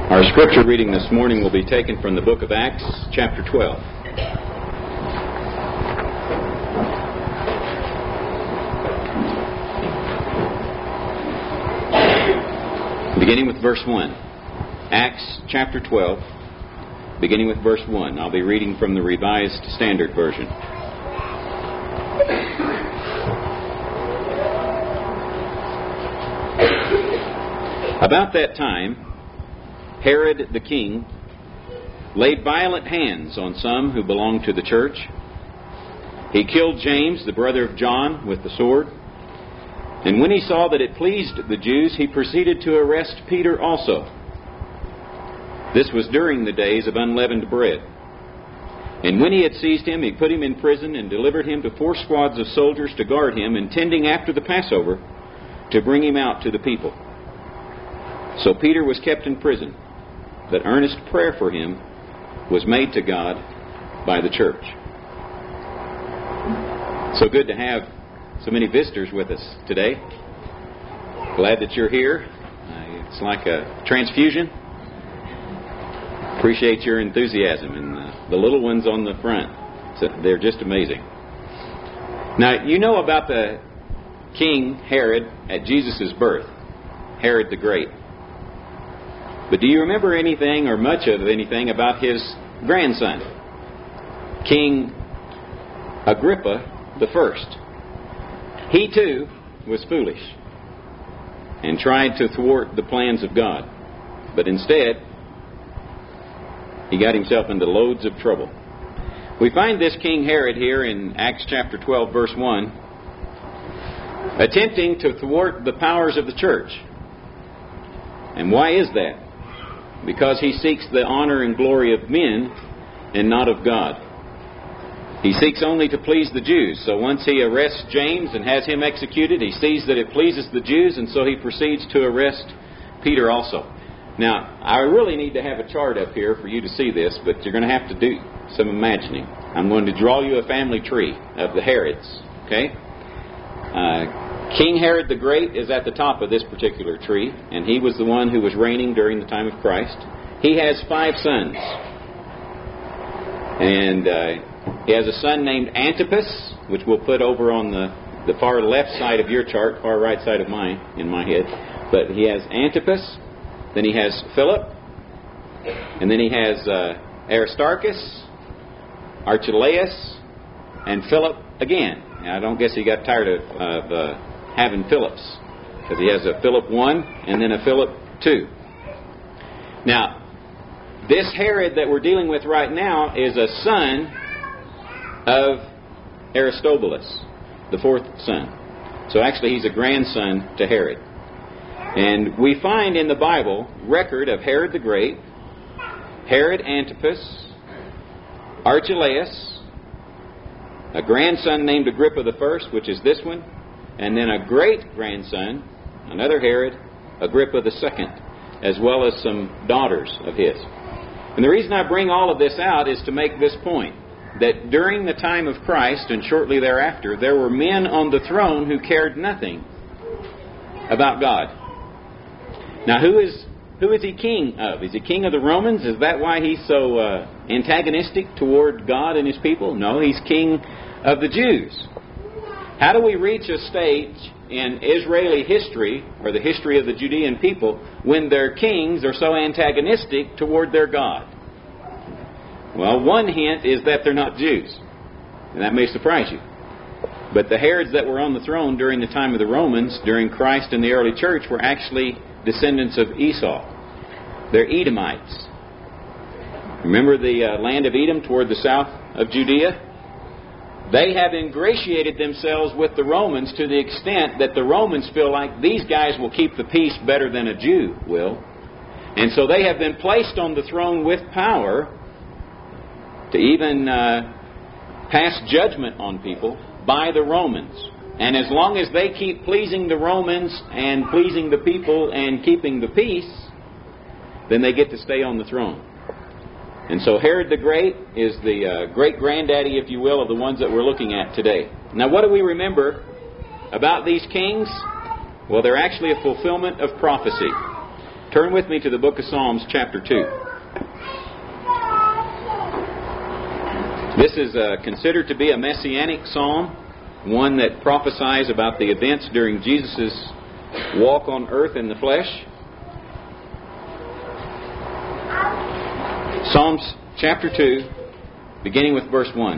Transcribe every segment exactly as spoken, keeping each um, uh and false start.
Our scripture reading this morning will be taken from the book of Acts, chapter twelve. Beginning with verse one. Acts chapter twelve, beginning with verse one. I'll be reading from the Revised Standard Version. About that time, Herod the king laid violent hands on some who belonged to the church. He killed James, the brother of John, with the sword. And when he saw that it pleased the Jews, he proceeded to arrest Peter also. This was during the days of unleavened bread. And when he had seized him, he put him in prison and delivered him to four squads of soldiers to guard him, intending after the Passover to bring him out to the people. So Peter was kept in prison, but earnest prayer for him was made to God by the church. So good to have so many visitors with us today. Glad that you're here. Uh, it's like a transfusion. Appreciate your enthusiasm. And uh, the little ones on the front, so they're just amazing. Now, you know about the King Herod at Jesus' birth, Herod the Great. But do you remember anything or much of anything about his grandson, King Agrippa the First? He too was foolish and tried to thwart the plans of God. But instead, he got himself into loads of trouble. We find this King Herod here in Acts chapter twelve, verse one, attempting to thwart the powers of the church. And why is that? Because he seeks the honor and glory of men and not of God. He seeks only to please the Jews. So once he arrests James and has him executed, he sees that it pleases the Jews, and so he proceeds to arrest Peter also. Now, I really need to have a chart up here for you to see this, but you're going to have to do some imagining. I'm going to draw you a family tree of the Herods. Okay? Uh, King Herod the Great is at the top of this particular tree, and he was the one who was reigning during the time of Christ. He has five sons. And uh, he has a son named Antipas, which we'll put over on the, the far left side of your chart, far right side of mine, in my head. But he has Antipas, then he has Philip, and then he has uh, Aristarchus, Archelaus, and Philip again. Now, I don't guess he got tired of, of uh, having Philips, because he has a Philip one and then a Philip two. Now, this Herod that we're dealing with right now is a son of Aristobulus, the fourth son. So actually he's a grandson to Herod. And we find in the Bible record of Herod the Great, Herod Antipas, Archelaus, a grandson named Agrippa the First, which is this one, and then a great-grandson, another Herod, Agrippa the Second, as well as some daughters of his. And the reason I bring all of this out is to make this point, that during the time of Christ and shortly thereafter, there were men on the throne who cared nothing about God. Now, who is who is he king of? Is he king of the Romans? Is that why he's so uh, antagonistic toward God and his people? No, he's king of the Jews. How do we reach a stage in Israeli history, or the history of the Judean people, when their kings are so antagonistic toward their God? Well, one hint is that they're not Jews. And that may surprise you. But the Herods that were on the throne during the time of the Romans, during Christ and the early church, were actually descendants of Esau. They're Edomites. Remember the uh, land of Edom toward the south of Judea? They have ingratiated themselves with the Romans to the extent that the Romans feel like these guys will keep the peace better than a Jew will. And so they have been placed on the throne with power to even uh, pass judgment on people by the Romans. And as long as they keep pleasing the Romans and pleasing the people and keeping the peace, then they get to stay on the throne. And so Herod the Great is the uh, great-granddaddy, if you will, of the ones that we're looking at today. Now, what do we remember about these kings? Well, they're actually a fulfillment of prophecy. Turn with me to the book of Psalms, chapter two. This is uh, considered to be a messianic psalm, one that prophesies about the events during Jesus' walk on earth in the flesh. Psalms chapter two, beginning with verse one.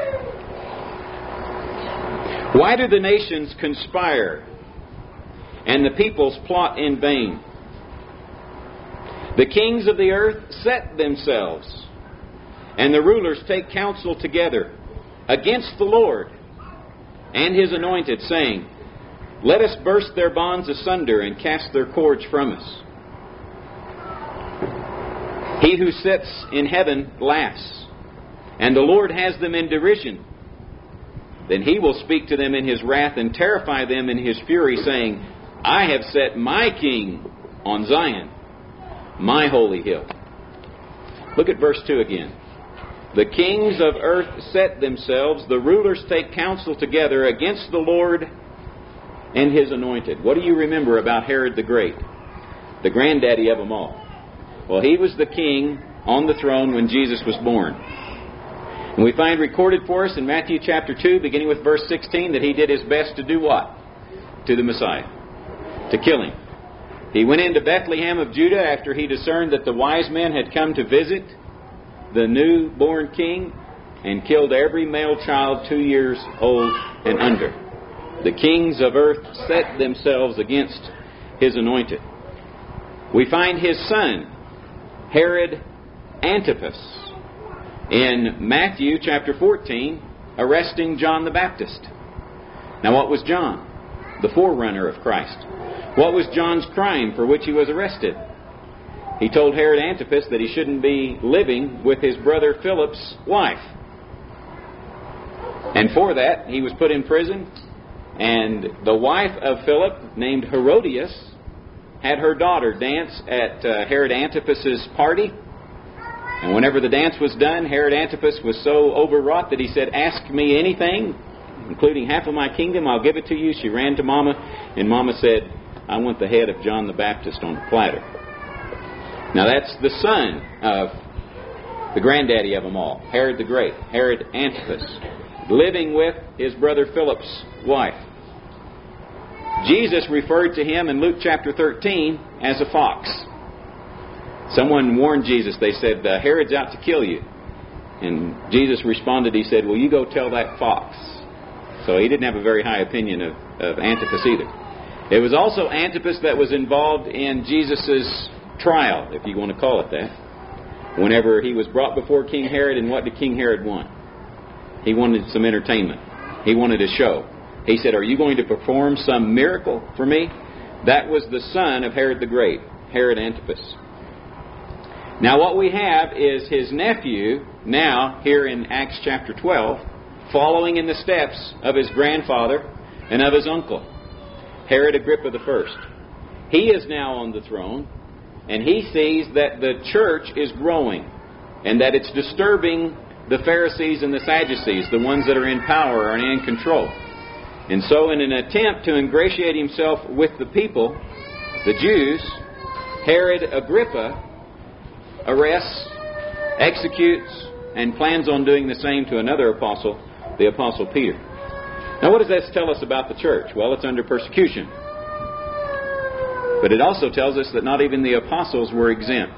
Why do the nations conspire and the peoples plot in vain? The kings of the earth set themselves, and the rulers take counsel together against the Lord and His anointed, saying, Let us burst their bonds asunder and cast their cords from us. He who sits in heaven laughs, and the Lord has them in derision. Then He will speak to them in His wrath and terrify them in His fury, saying, I have set my king on Zion, my holy hill. Look at verse two again. The kings of earth set themselves, the rulers take counsel together against the Lord and His anointed. What do you remember about Herod the Great? The granddaddy of them all. Well, he was the king on the throne when Jesus was born. And we find recorded for us in Matthew chapter two, beginning with verse sixteen, that he did his best to do what? To the Messiah. To kill Him. He went into Bethlehem of Judah after he discerned that the wise men had come to visit the newborn king, and killed every male child two years old and under. The kings of earth set themselves against His anointed. We find his son, Herod Antipas, in Matthew chapter fourteen, arresting John the Baptist. Now what was John? The forerunner of Christ. What was John's crime for which he was arrested? He told Herod Antipas that he shouldn't be living with his brother Philip's wife. And for that, he was put in prison. And the wife of Philip, named Herodias, had her daughter dance at uh, Herod Antipas's party. And whenever the dance was done, Herod Antipas was so overwrought that he said, Ask me anything, including half of my kingdom, I'll give it to you. She ran to Mama, and Mama said, I want the head of John the Baptist on a platter. Now that's the son of the granddaddy of them all, Herod the Great, Herod Antipas, living with his brother Philip's wife. Jesus referred to him in Luke chapter thirteen as a fox. Someone warned Jesus. They said, uh, Herod's out to kill you. And Jesus responded, he said, well, you go tell that fox. So he didn't have a very high opinion of, of Antipas either. It was also Antipas that was involved in Jesus' trial, if you want to call it that. Whenever he was brought before King Herod, and what did King Herod want? He wanted some entertainment. He wanted a show. He said, are you going to perform some miracle for me? That was the son of Herod the Great, Herod Antipas. Now what we have is his nephew, now here in Acts chapter twelve, following in the steps of his grandfather and of his uncle, Herod Agrippa the First. He is now on the throne, and he sees that the church is growing, and that it's disturbing the Pharisees and the Sadducees, the ones that are in power and in control. And so in an attempt to ingratiate himself with the people, the Jews, Herod Agrippa arrests, executes, and plans on doing the same to another apostle, the Apostle Peter. Now what does this tell us about the church? Well, it's under persecution. But it also tells us that not even the apostles were exempt.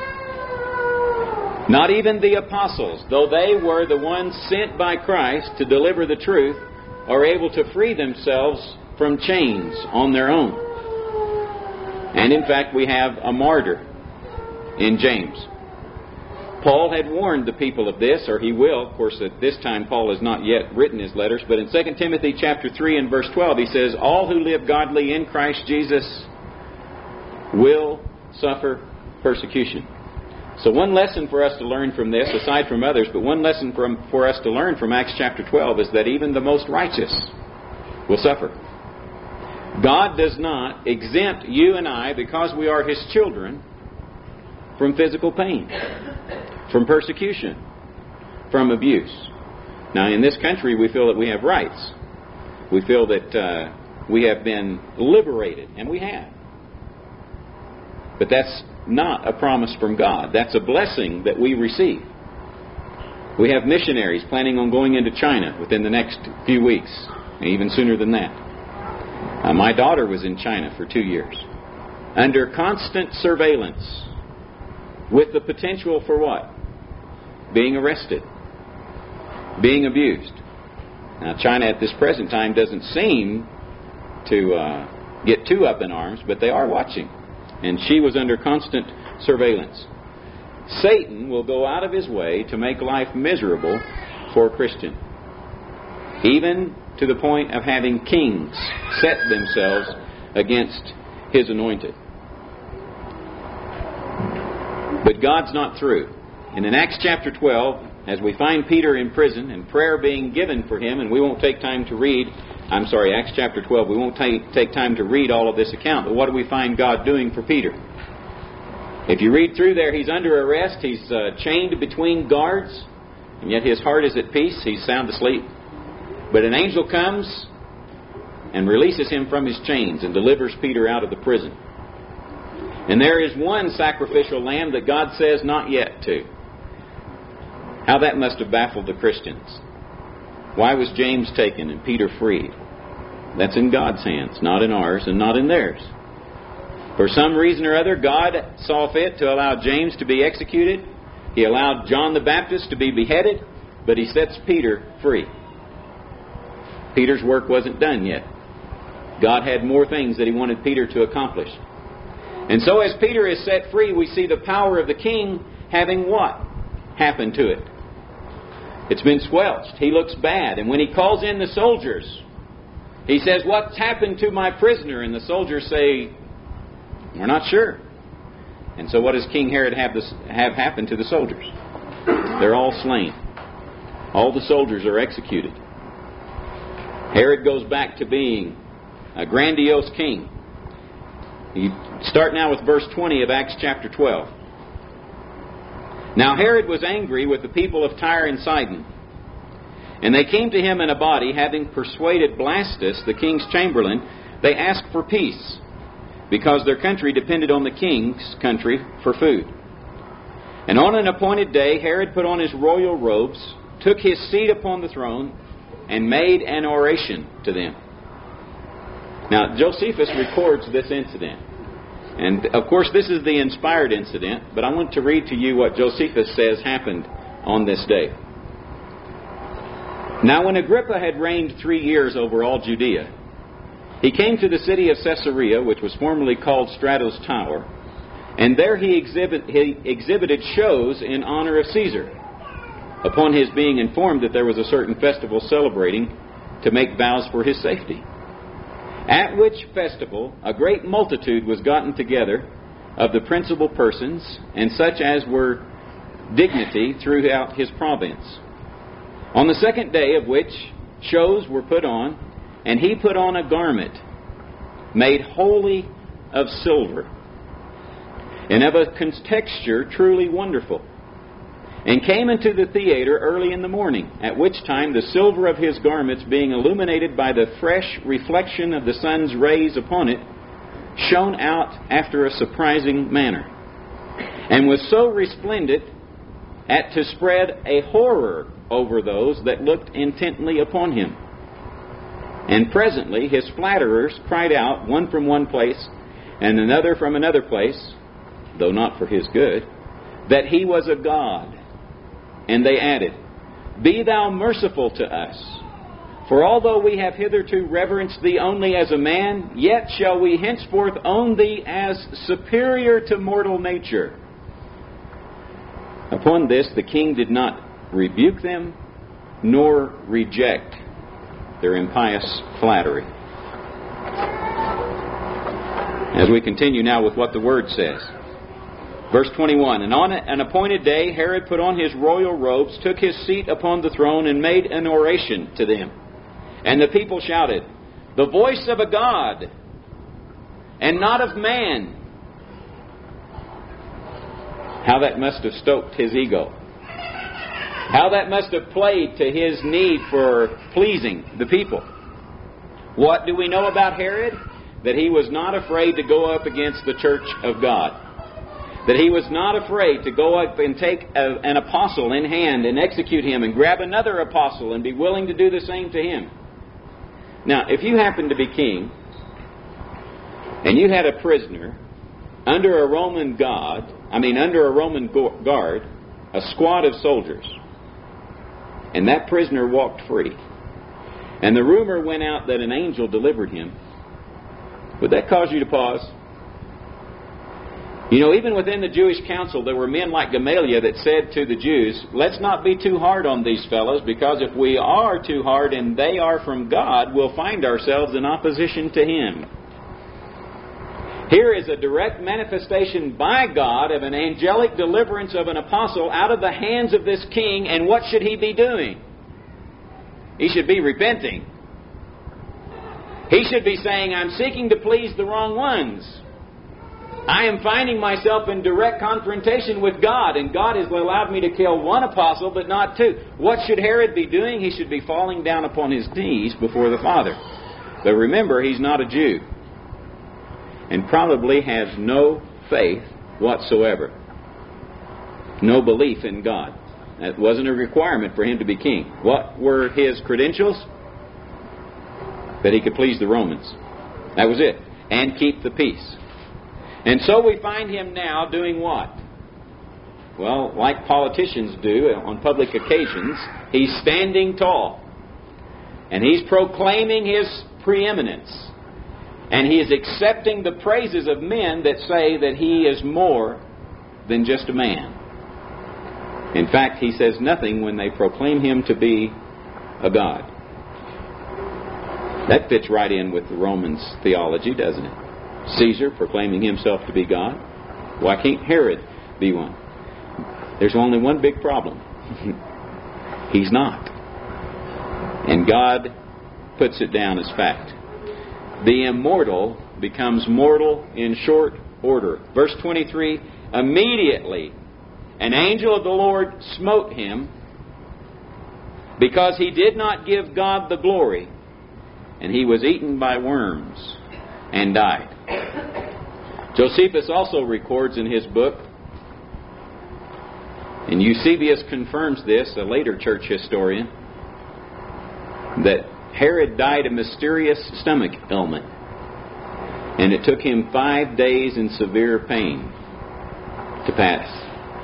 Not even the apostles, though they were the ones sent by Christ to deliver the truth, are able to free themselves from chains on their own. And in fact, we have a martyr in James. Paul had warned the people of this, or he will. Of course, at this time, Paul has not yet written his letters. But in Second Timothy chapter three and verse twelve, he says, all who live godly in Christ Jesus will suffer persecution. So one lesson for us to learn from this, aside from others, but one lesson from, for us to learn from Acts chapter twelve is that even the most righteous will suffer. God does not exempt you and I, because we are His children, from physical pain, from persecution, from abuse. Now, in this country, we feel that we have rights. We feel that uh, we have been liberated, and we have. But that's not a promise from God. That's a blessing that we receive. We have missionaries planning on going into China within the next few weeks, even sooner than that. Uh, my daughter was in China for two years, under constant surveillance, with the potential for what? Being arrested, being abused. Now, China at this present time doesn't seem to uh, get too up in arms, but they are watching. And she was under constant surveillance. Satan will go out of his way to make life miserable for a Christian, even to the point of having kings set themselves against his anointed. But God's not through. And in Acts chapter twelve, as we find Peter in prison and prayer being given for him, and we won't take time to read, I'm sorry, Acts chapter twelve, we won't take, take time to read all of this account, but what do we find God doing for Peter? If you read through there, he's under arrest, he's uh, chained between guards, and yet his heart is at peace, he's sound asleep. But an angel comes and releases him from his chains and delivers Peter out of the prison. And there is one sacrificial lamb that God says not yet to. How that must have baffled the Christians. Why was James taken and Peter freed? That's in God's hands, not in ours and not in theirs. For some reason or other, God saw fit to allow James to be executed. He allowed John the Baptist to be beheaded, but He sets Peter free. Peter's work wasn't done yet. God had more things that He wanted Peter to accomplish. And so as Peter is set free, we see the power of the king having what happened to it? It's been squelched. He looks bad. And when he calls in the soldiers, he says, "What's happened to my prisoner?" And the soldiers say, "We're not sure." And so what does King Herod have, this, have happen to the soldiers? They're all slain. All the soldiers are executed. Herod goes back to being a grandiose king. You start now with verse twenty of Acts chapter twelve. Now Herod was angry with the people of Tyre and Sidon, and they came to him in a body, having persuaded Blastus, the king's chamberlain. They asked for peace, because their country depended on the king's country for food. And on an appointed day, Herod put on his royal robes, took his seat upon the throne, and made an oration to them. Now, Josephus records this incident. And, of course, this is the inspired incident, but I want to read to you what Josephus says happened on this day. Now, when Agrippa had reigned three years over all Judea, he came to the city of Caesarea, which was formerly called Strato's Tower, and there he, exhibit, he exhibited shows in honor of Caesar, upon his being informed that there was a certain festival celebrating to make vows for his safety. At which festival a great multitude was gotten together of the principal persons, and such as were dignity throughout his province. On the second day of which shows were put on, and he put on a garment made wholly of silver, and of a texture truly wonderful, and came into the theater early in the morning, at which time the silver of his garments, being illuminated by the fresh reflection of the sun's rays upon it, shone out after a surprising manner, and was so resplendent as to spread a horror over those that looked intently upon him. And presently his flatterers cried out, one from one place, and another from another place, though not for his good, that he was a god. And they added, "Be thou merciful to us. For although we have hitherto reverenced thee only as a man, yet shall we henceforth own thee as superior to mortal nature." Upon this the king did not rebuke them, nor reject their impious flattery. As we continue now with what the Word says. Verse twenty-one, And on an appointed day Herod put on his royal robes, took his seat upon the throne, and made an oration to them. And the people shouted, "The voice of a God, and not of man." How that must have stoked his ego. How that must have played to his need for pleasing the people. What do we know about Herod? That he was not afraid to go up against the church of God. that he was not afraid to go up and take a, an apostle in hand and execute him and grab another apostle and be willing to do the same to him. Now, if you happened to be king and you had a prisoner under a Roman guard, I mean under a Roman guard, a squad of soldiers, and that prisoner walked free, and the rumor went out that an angel delivered him, would that cause you to pause? You know, even within the Jewish council, there were men like Gamaliel that said to the Jews, let's not be too hard on these fellows, because if we are too hard and they are from God, we'll find ourselves in opposition to Him. Here is a direct manifestation by God of an angelic deliverance of an apostle out of the hands of this king, and what should he be doing? He should be repenting. He should be saying, I'm seeking to please the wrong ones. I am finding myself in direct confrontation with God, and God has allowed me to kill one apostle, but not two. What should Herod be doing? He should be falling down upon his knees before the Father. But remember, he's not a Jew, and probably has no faith whatsoever. No belief in God. That wasn't a requirement for him to be king. What were his credentials? That he could please the Romans. That was it. And keep the peace. And so we find him now doing what? Well, like politicians do on public occasions, he's standing tall. And he's proclaiming his preeminence. And he is accepting the praises of men that say that he is more than just a man. In fact, he says nothing when they proclaim him to be a god. That fits right in with the Romans' theology, doesn't it? Caesar proclaiming himself to be God. Why can't Herod be one? There's only one big problem. He's not. And God puts it down as fact. The immortal becomes mortal in short order. Verse twenty-three, immediately an angel of the Lord smote him, because he did not give God the glory, and he was eaten by worms and died. Josephus also records in his book, and Eusebius confirms this, a later church historian, that Herod died a mysterious stomach ailment, and it took him five days in severe pain to pass.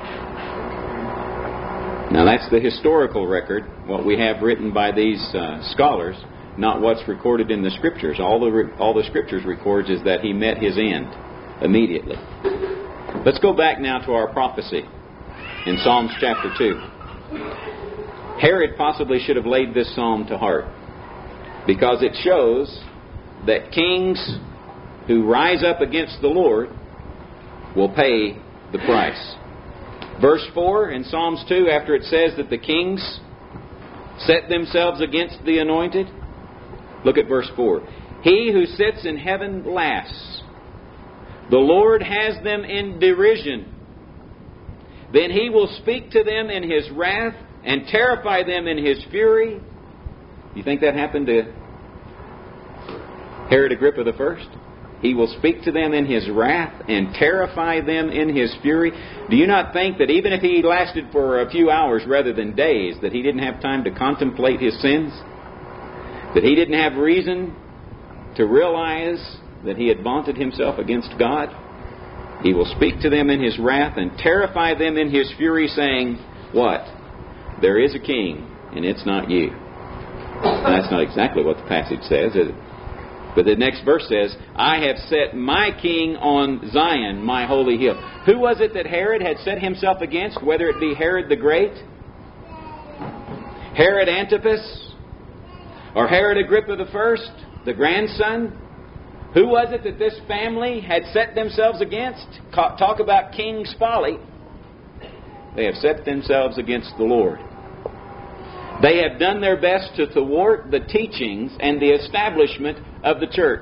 Now that's the historical record, what we have written by these uh, scholars, not what's recorded in the Scriptures. All the re- all the Scriptures records is that he met his end immediately. Let's go back now to our prophecy in Psalms chapter two. Herod possibly should have laid this psalm to heart, because it shows that kings who rise up against the Lord will pay the price. Verse four in Psalms two, after it says that the kings set themselves against the anointed, look at verse four. He who sits in heaven laughs. The Lord has them in derision. Then He will speak to them in His wrath and terrify them in His fury. You think that happened to Herod Agrippa the First? He will speak to them in His wrath and terrify them in His fury. Do you not think that even if he lasted for a few hours rather than days, that he didn't have time to contemplate his sins? That he didn't have reason to realize that he had vaunted himself against God? He will speak to them in His wrath and terrify them in His fury, saying, what? There is a king, and it's not you. And that's not exactly what the passage says, is it? But the next verse says, I have set my king on Zion, my holy hill. Who was it that Herod had set himself against, whether it be Herod the Great, Herod Antipas, or Herod Agrippa the First, the grandson? Who was it that this family had set themselves against? Talk about king's folly. They have set themselves against the Lord. They have done their best to thwart the teachings and the establishment of the church.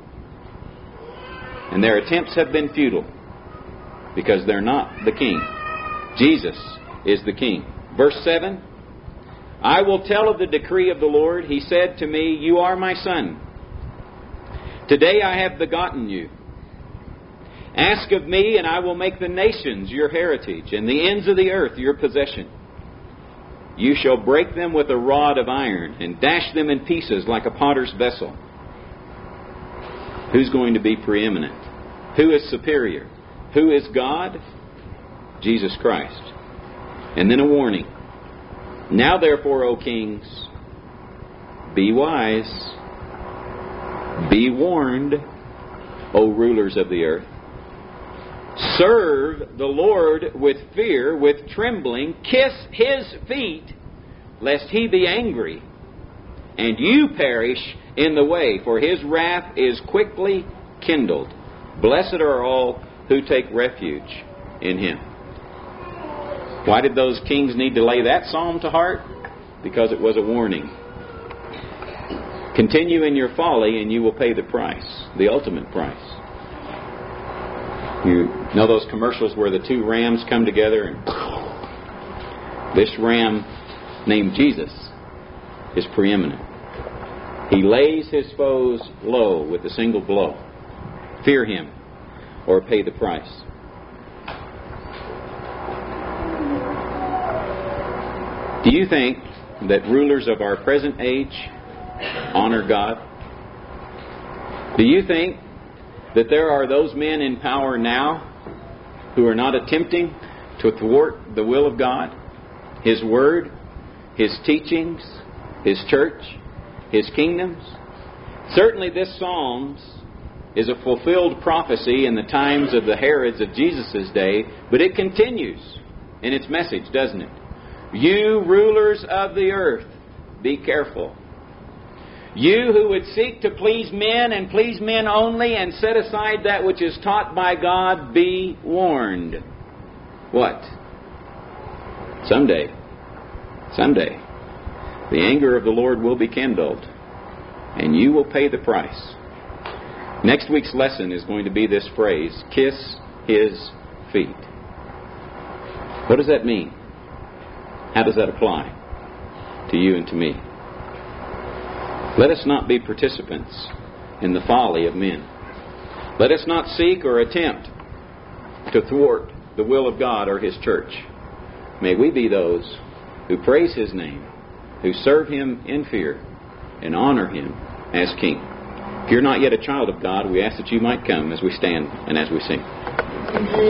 And their attempts have been futile, because they're not the king. Jesus is the king. Verse seven, I will tell of the decree of the Lord. He said to me, you are my son. Today I have begotten you. Ask of me, and I will make the nations your heritage, and the ends of the earth your possession. You shall break them with a rod of iron, and dash them in pieces like a potter's vessel. Who's going to be preeminent? Who is superior? Who is God? Jesus Christ. And then a warning. Now therefore, O kings, be wise. Be warned, O rulers of the earth. Serve the Lord with fear, with trembling. Kiss His feet, lest He be angry, and you perish in the way, for His wrath is quickly kindled. Blessed are all who take refuge in Him. Why did those kings need to lay that psalm to heart? Because it was a warning. Continue in your folly and you will pay the price, the ultimate price. You know those commercials where the two rams come together and this ram named Jesus is preeminent. He lays his foes low with a single blow. Fear him or pay the price. Do you think that rulers of our present age honor God? Do you think that there are those men in power now who are not attempting to thwart the will of God, His Word, His teachings, His church, His kingdoms? Certainly this Psalms is a fulfilled prophecy in the times of the Herods of Jesus' day, but it continues in its message, doesn't it? You rulers of the earth, be careful. You who would seek to please men and please men only and set aside that which is taught by God, be warned. What? Someday, someday, the anger of the Lord will be kindled, and you will pay the price. Next week's lesson is going to be this phrase, kiss His feet. What does that mean? How does that apply to you and to me? Let us not be participants in the folly of men. Let us not seek or attempt to thwart the will of God or His church. May we be those who praise His name, who serve Him in fear, and honor Him as King. If you're not yet a child of God, we ask that you might come as we stand and as we sing.